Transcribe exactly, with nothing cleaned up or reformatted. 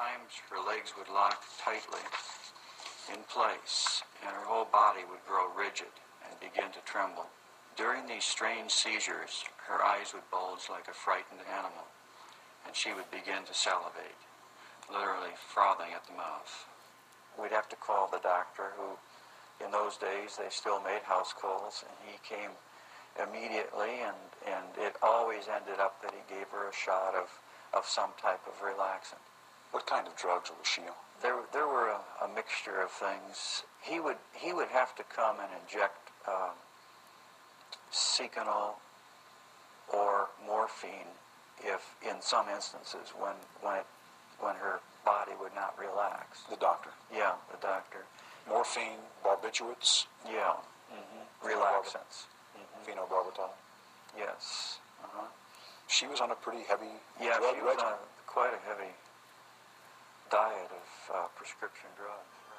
times her legs would lock tightly in place, and her whole body would grow rigid and begin to tremble. During these strange seizures, her eyes would bulge like a frightened animal, and she would begin to salivate, literally frothing at the mouth. We'd have to call the doctor, who, in those days, they still made house calls, and he came immediately, and, and it always ended up that he gave her a shot of, of some type of relaxant. What kind of drugs was she on? There, there were a, a mixture of things. He would, he would have to come and inject uh, Seconal or morphine, if in some instances when, when, it, when her body would not relax. The doctor? Yeah, the doctor. Morphine, barbiturates? Yeah. Mm-hmm. Relaxants. Mm-hmm. Phenobarbital? Yes. Uh-huh. She was on a pretty heavy yeah, drug she was regimen. on a, quite a heavy diet of uh, prescription drugs.